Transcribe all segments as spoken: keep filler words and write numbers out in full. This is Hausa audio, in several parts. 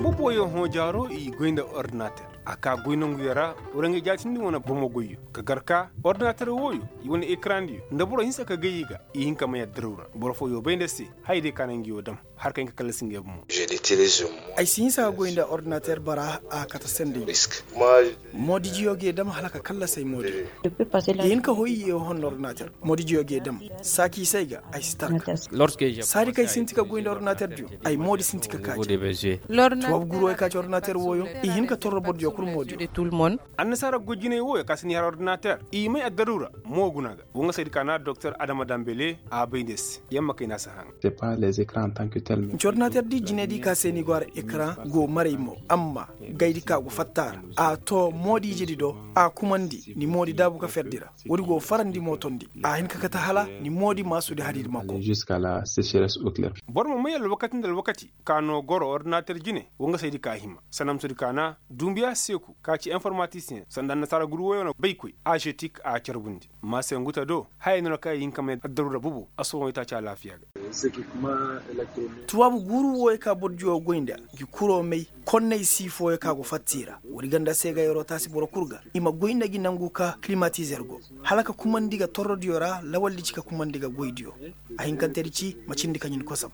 bubo yo ho jaro i goinda ordinateur aka goinongu yara wurange jatindi wona bomo goyu ka garka ordinateur woyu woni écran di ndaburo hinsa ka gayiga i hinka maya drura boro fo yo bende si hayde kanangi yo dam har kan ka kala singe bumo je l'utilise ay sinsa goinda ordinateur bara a kata sende risque moi modi jiyoge dam halaka kala sai modi hinka hoyi yo hon ordinateur modi jiyoge dam saki saiga ay starka lorsque sari kai sintika goinda ordinateur dio ay modi sintika kaji to guro ka ordinateur woyo i hinka torro bodjo kur modi tout le monde annasara gojine woyo kasini har ordinateur i may adarura mo gunaga wonga saydi kana docteur Adama Dambele a baydes yamma kay nasahan c'est pas les écrans en tant que tel ordinateur di jine di ka seni gwar écran go marimo amma gaydi ka go fattar a to modi jidi do a kumandi ni modi dabu ka ferdira wori go farandi motondi a hinka kata hala ni modi masudi hadid makko jusqu'à la sécheresse oculaire bormo mayal wakati ndal wakati kano goro ordinateur jine wonga saydi ka hima sanam sudi kana dumbiya seku kaci informaticien sandan nasara guru woyono baykoy agetik a cerbundi ma se nguta do hayno kay yinka me darura bubu aso ita cha lafiya tuwabu guru woy ka bodjo goinda gi kuro mey konnay sifo ka go fattira wori ganda sega yoro tasi boro kurga ima goinda gi nanguka climatiser go halaka kumandiga torrodiora lawalli cika kumandiga goidio a hinkanterici macindi kanyin kosam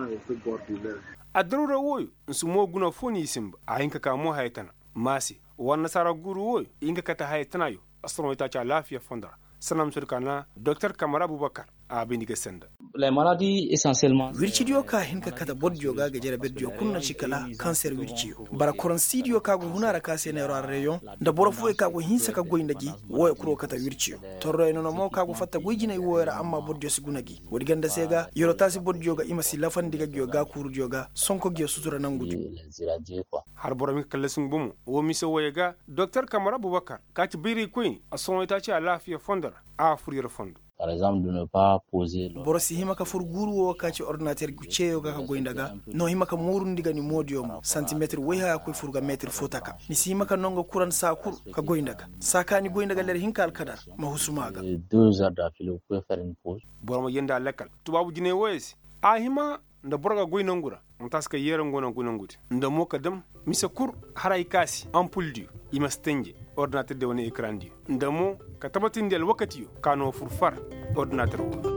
a darura woyo nsumo guna foni simba a hinka ka mo haytana masi wannan sara guru woyo inga kata haytana yo astrono ita cha lafiya fondara sanam surkana docteur Kamara Abubakar a biniga senda les maladies essentiellement wircidio ka hinka kata bodjo ga ga jere bedjo kunna cikala cancer wirciyo bara koronsidio ka go hunara ka sene ro rayon da borofo ka go hinsa ka go indagi woy kuro kata wirciyo torro eno no mo ka go fatta goyjina woyra amma bodjo sigunagi wodi ganda sega yoro tasi bodjo ga imasi lafan diga gyo ga kurjo ga sonko gyo sutura nangudu har boromi kalasin bumu wo miso woyega docteur Kamara Abubakar ka ci biri koy ason ita ci lafiya fondara a furiyar fondo par exemple de ne pas poser le borosi himaka furguru wo kaci ordinateur guceyo ga goindaga no himaka murundiga ni modio mo centimetre weha ko furga metre fotaka ni simaka nongo kuran sakur ka goindaga sakani goindaga ler hinkal kadar ma husumaga deux heures d'affilée vous pouvez faire une pause boroma yenda lekal tubabu jine wesi a hima nda borga goinangura mtaska yera ngona gunanguti nda moka dam misa kur haray kasi ampoule dio ima stenje ordinateur de woni écran dio nda mo ka tabatindel wakati yo kano furfar ordinateur wo